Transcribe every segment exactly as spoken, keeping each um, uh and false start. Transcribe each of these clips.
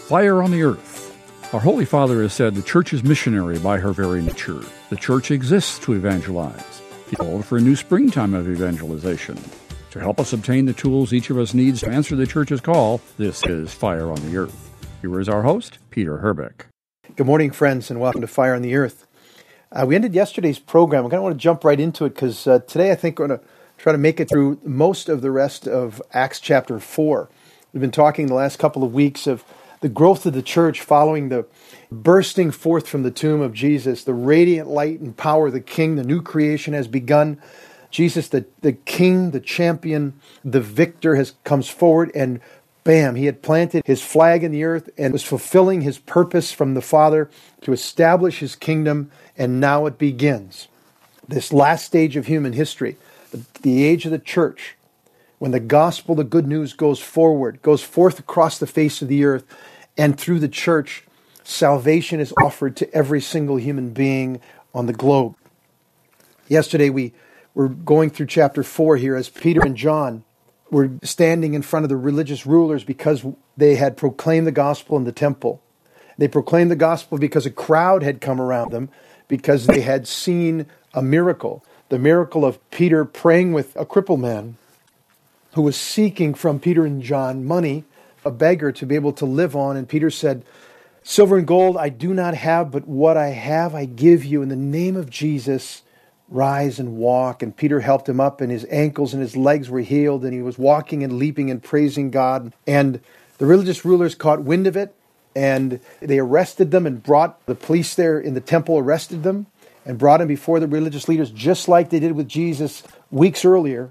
Fire on the Earth. Our Holy Father has said the Church is missionary by her very nature. The Church exists to evangelize. He called for a new springtime of evangelization. To help us obtain the tools each of us needs to answer the Church's call, this is Fire on the Earth. Here is our host, Peter Herbeck. Good morning, friends, and welcome to Fire on the Earth. Uh, we ended yesterday's program. I kind of want to jump right into it because uh, today I think we're going to try to make it through most of the rest of Acts chapter four. We've been talking the last couple of weeks of the growth of the church following the bursting forth from the tomb of Jesus, the radiant light and power of the King. The new creation has begun. Jesus, the, the King, the champion, the victor, has comes forward, and bam, he had planted his flag in the earth and was fulfilling his purpose from the Father to establish his kingdom, and now it begins. This last stage of human history, the, the age of the church, when the gospel, the good news, goes forward, goes forth across the face of the earth, and through the church, salvation is offered to every single human being on the globe. Yesterday we were going through chapter four here as Peter and John were standing in front of the religious rulers because they had proclaimed the gospel in the temple. They proclaimed the gospel because a crowd had come around them, because they had seen a miracle, the miracle of Peter praying with a crippled man who was seeking from Peter and John money, a beggar to be able to live on. And Peter said, "Silver and gold I do not have, but what I have I give you. In the name of Jesus, rise and walk." And Peter helped him up, and his ankles and his legs were healed, and he was walking and leaping and praising God. And the religious rulers caught wind of it, and they arrested them and brought the police there in the temple, arrested them, and brought him before the religious leaders, just like they did with Jesus weeks earlier.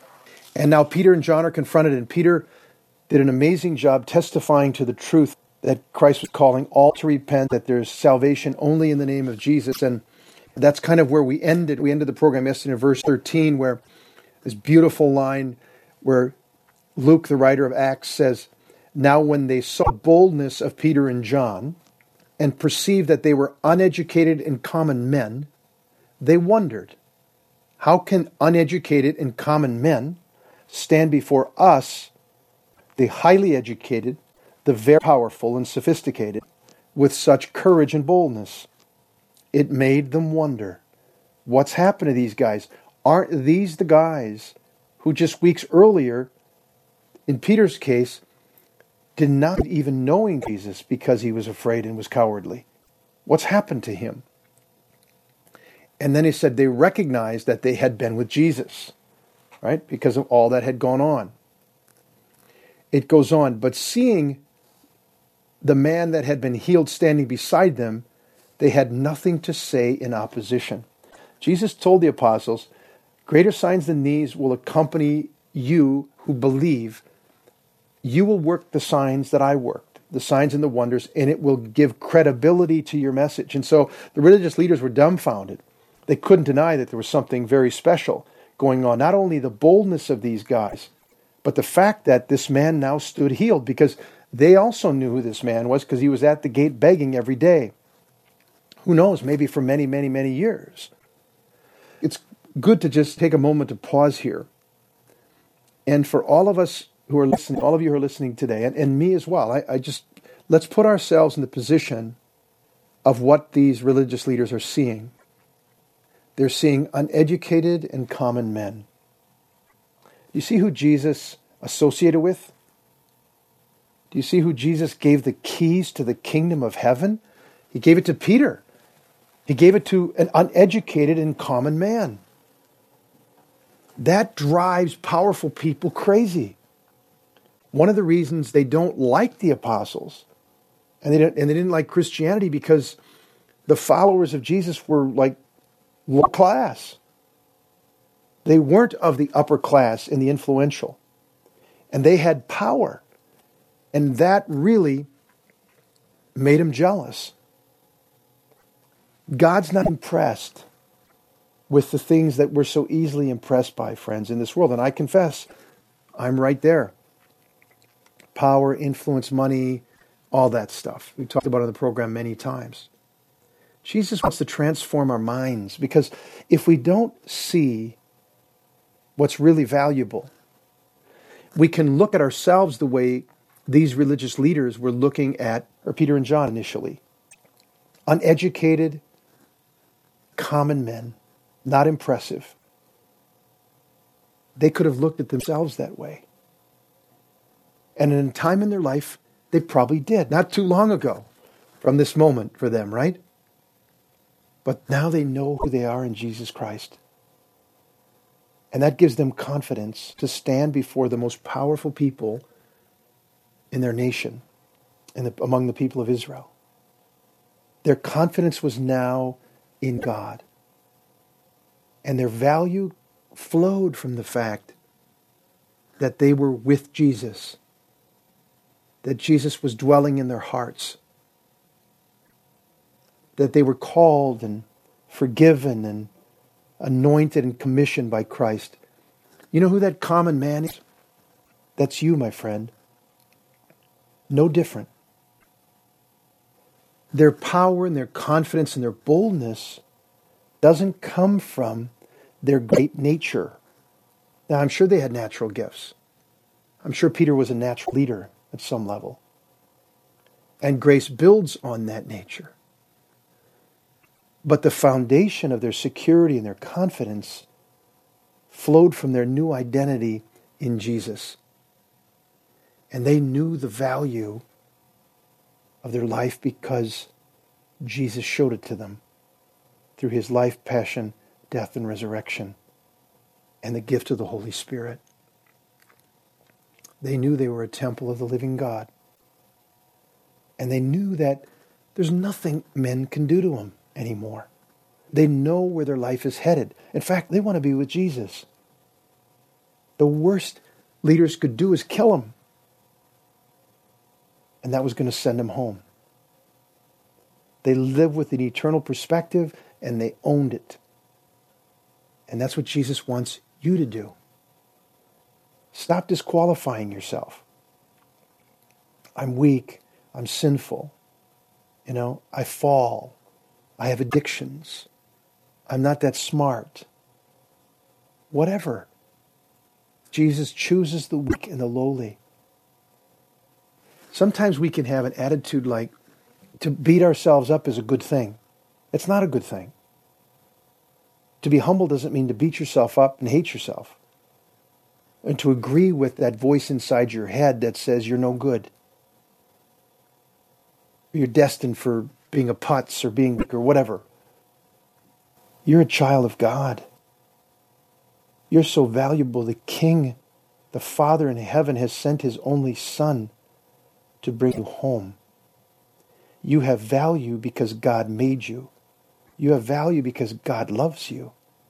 And now Peter and John are confronted, and Peter did an amazing job testifying to the truth that Christ was calling all to repent, that there's salvation only in the name of Jesus. And that's kind of where we ended. We ended the program yesterday in verse thirteen, where this beautiful line where Luke, the writer of Acts, says, "Now when they saw the boldness of Peter and John and perceived that they were uneducated and common men, they wondered, how can uneducated and common men stand before us, the highly educated, the very powerful and sophisticated, with such courage and boldness?" It made them wonder, what's happened to these guys? Aren't these the guys who just weeks earlier, in Peter's case, did not even knowing Jesus because he was afraid and was cowardly? What's happened to him? And then he said they recognized that they had been with Jesus, right? Because of all that had gone on. It goes on, but seeing the man that had been healed standing beside them, they had nothing to say in opposition. Jesus told the apostles, "Greater signs than these will accompany you who believe. You will work the signs that I worked, the signs and the wonders, and it will give credibility to your message." And so the religious leaders were dumbfounded. They couldn't deny that there was something very special going on. Not only the boldness of these guys, but the fact that this man now stood healed, because they also knew who this man was, because he was at the gate begging every day. Who knows, maybe for many, many, many years. It's good to just take a moment to pause here. And for all of us who are listening, all of you who are listening today, and, and me as well, I, I just, let's put ourselves in the position of what these religious leaders are seeing. They're seeing uneducated and common men. Do you see who Jesus associated with? Do you see who Jesus gave the keys to the kingdom of heaven? He gave it to Peter. He gave it to an uneducated and common man. That drives powerful people crazy. One of the reasons they don't like the apostles, and they didn't, and they didn't like Christianity, because the followers of Jesus were like low class. They weren't of the upper class and the influential. And they had power. And that really made them jealous. God's not impressed with the things that we're so easily impressed by, friends, in this world. And I confess, I'm right there. Power, influence, money, all that stuff. We talked about it on the program many times. Jesus wants to transform our minds, because if we don't see what's really valuable, we can look at ourselves the way these religious leaders were looking at, or Peter and John initially, uneducated, common men, not impressive. They could have looked at themselves that way. And in a time in their life, they probably did, not too long ago from this moment for them, right? But now they know who they are in Jesus Christ. And that gives them confidence to stand before the most powerful people in their nation and the, among the people of Israel. Their confidence was now in God. And their value flowed from the fact that they were with Jesus, that Jesus was dwelling in their hearts, that they were called and forgiven and anointed and commissioned by Christ. You know who that common man is? That's you, my friend. No different. Their power and their confidence and their boldness doesn't come from their great nature. Now, I'm sure they had natural gifts. I'm sure Peter was a natural leader at some level. And grace builds on that nature. But the foundation of their security and their confidence flowed from their new identity in Jesus. And they knew the value of their life because Jesus showed it to them through his life, passion, death, and resurrection, and the gift of the Holy Spirit. They knew they were a temple of the living God. And they knew that there's nothing men can do to them anymore. They know where their life is headed. In fact, they want to be with Jesus. The worst leaders could do is kill him. And that was going to send them home. They lived with an eternal perspective and they owned it. And that's what Jesus wants you to do. Stop disqualifying yourself. I'm weak. I'm sinful. You know, I fall. I have addictions. I'm not that smart. Whatever. Jesus chooses the weak and the lowly. Sometimes we can have an attitude like to beat ourselves up is a good thing. It's not a good thing. To be humble doesn't mean to beat yourself up and hate yourself. And to agree with that voice inside your head that says you're no good. You're destined for being a putz or being weak or whatever. You're a child of God. You're so valuable. The King, the Father in heaven, has sent his only Son to bring you home. You have value because God made you. You have value because God loves you.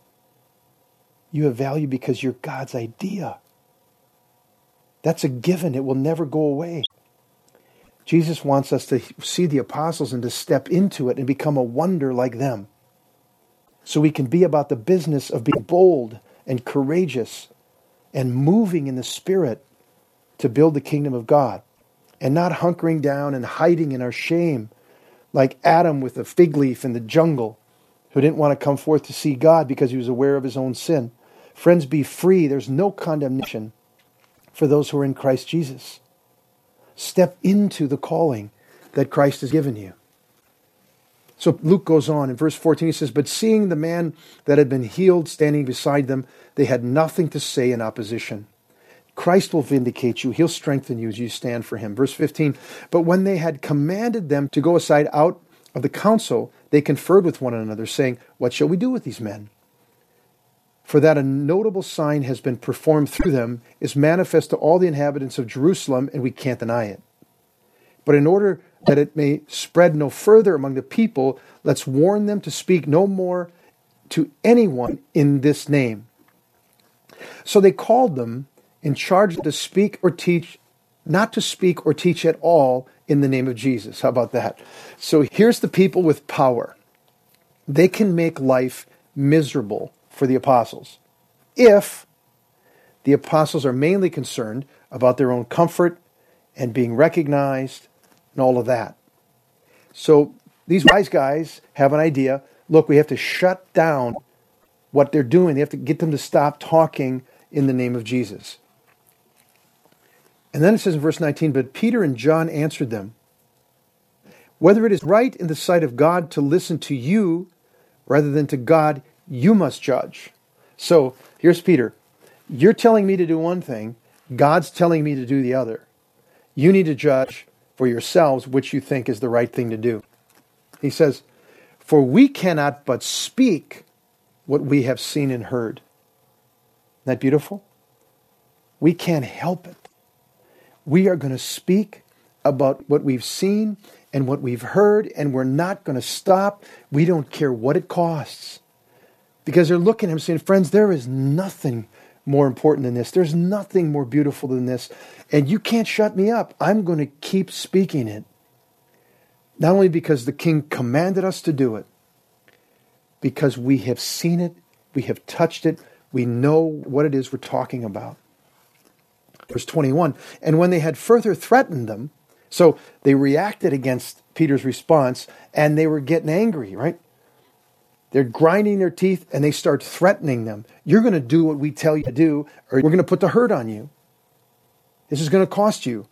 You have value because you're God's idea. That's a given. It will never go away. Jesus wants us to see the apostles and to step into it and become a wonder like them. So we can be about the business of being bold and courageous and moving in the Spirit to build the kingdom of God. And not hunkering down and hiding in our shame like Adam with a fig leaf in the jungle who didn't want to come forth to see God because he was aware of his own sin. Friends, be free. There's no condemnation for those who are in Christ Jesus. Step into the calling that Christ has given you. So Luke goes on in verse fourteen, he says, but seeing the man that had been healed standing beside them, they had nothing to say in opposition. Christ will vindicate you. He'll strengthen you as you stand for him. Verse fifteen, but when they had commanded them to go aside out of the council, they conferred with one another, saying, what shall we do with these men? For that a notable sign has been performed through them is manifest to all the inhabitants of Jerusalem, and we can't deny it. But in order that it may spread no further among the people, let's warn them to speak no more to anyone in this name. So they called them in charge to speak or teach, not to speak or teach at all in the name of Jesus. How about that? So here's the people with power. They can make life miserable for the apostles if the apostles are mainly concerned about their own comfort and being recognized and all of that. So these wise guys have an idea. Look, we have to shut down what they're doing. They have to get them to stop talking in the name of Jesus. And then it says in verse nineteen, but Peter and John answered them, whether it is right in the sight of God to listen to you rather than to God, you must judge. So here's Peter. You're telling me to do one thing. God's telling me to do the other. You need to judge for yourselves which you think is the right thing to do. He says, for we cannot but speak what we have seen and heard. Isn't that beautiful? We can't help it. We are going to speak about what we've seen and what we've heard, and we're not going to stop. We don't care what it costs. Because they're looking at him saying, friends, there is nothing more important than this. There's nothing more beautiful than this. And you can't shut me up. I'm going to keep speaking it. Not only because the king commanded us to do it, because we have seen it, we have touched it, we know what it is we're talking about. Verse twenty-one, and when they had further threatened them, so they reacted against Peter's response, and they were getting angry, right? They're grinding their teeth, and they start threatening them. You're going to do what we tell you to do, or we're going to put the hurt on you. This is going to cost you.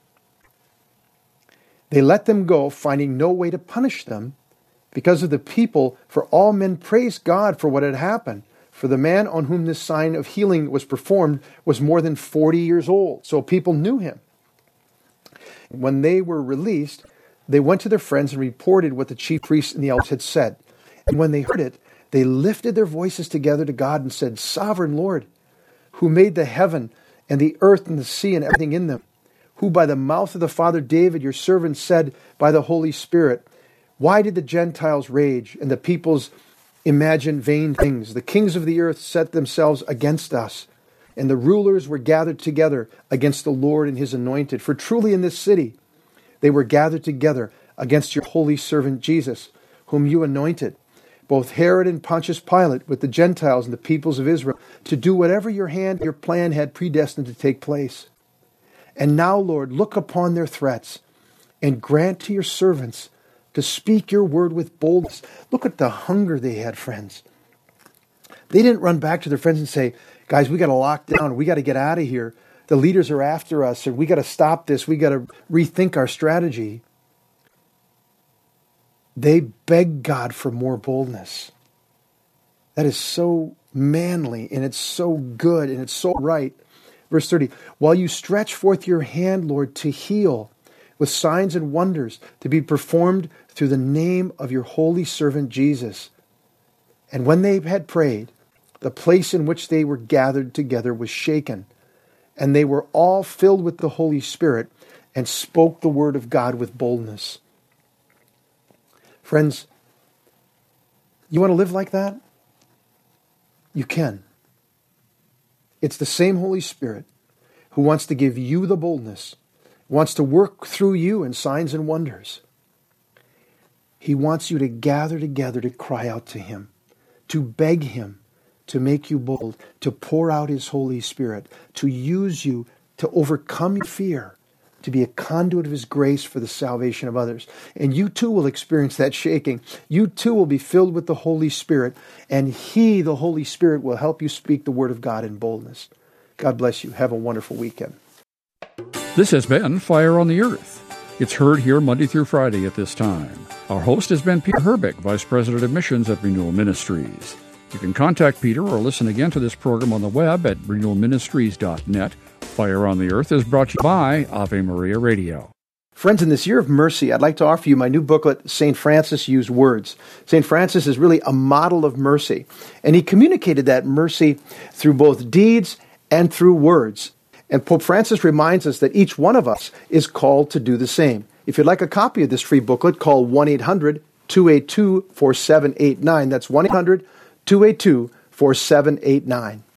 They let them go, finding no way to punish them because of the people, for all men praised God for what had happened. For the man on whom this sign of healing was performed was more than forty years old, so people knew him. When they were released, they went to their friends and reported what the chief priests and the elders had said. And when they heard it, they lifted their voices together to God and said, Sovereign Lord, who made the heaven and the earth and the sea and everything in them, who by the mouth of the father David, your servant, said by the Holy Spirit, why did the Gentiles rage and the peoples imagine vain things? The kings of the earth set themselves against us, and the rulers were gathered together against the Lord and his anointed. For truly in this city they were gathered together against your holy servant Jesus, whom you anointed, both Herod and Pontius Pilate, with the Gentiles and the peoples of Israel, to do whatever your hand, your plan had predestined to take place. And now, Lord, look upon their threats and grant to your servants to speak your word with boldness. Look at the hunger they had, friends. They didn't run back to their friends and say, guys, we got to lock down. We got to get out of here. The leaders are after us, and we got to stop this. We got to rethink our strategy. They begged God for more boldness. That is so manly, and it's so good, and it's so right. Verse thirty, while you stretch forth your hand, Lord, to heal, with signs and wonders to be performed through the name of your holy servant Jesus. And when they had prayed, the place in which they were gathered together was shaken, and they were all filled with the Holy Spirit and spoke the word of God with boldness. Friends, you want to live like that? You can. It's the same Holy Spirit who wants to give you the boldness, wants to work through you in signs and wonders. He wants you to gather together to cry out to him, to beg him to make you bold, to pour out his Holy Spirit, to use you to overcome your fear, to be a conduit of his grace for the salvation of others. And you too will experience that shaking. You too will be filled with the Holy Spirit, and he, the Holy Spirit, will help you speak the word of God in boldness. God bless you. Have a wonderful weekend. This has been Fire on the Earth. It's heard here Monday through Friday at this time. Our host has been Peter Herbeck, Vice President of Missions at Renewal Ministries. You can contact Peter or listen again to this program on the web at renewal ministries dot net. Fire on the Earth is brought to you by Ave Maria Radio. Friends, in this year of mercy, I'd like to offer you my new booklet, Saint Francis Used Words. Saint Francis is really a model of mercy, and he communicated that mercy through both deeds and through words. And Pope Francis reminds us that each one of us is called to do the same. If you'd like a copy of this free booklet, call one eight hundred two eight two four seven eight nine. That's one eight hundred two eight two four seven eight nine.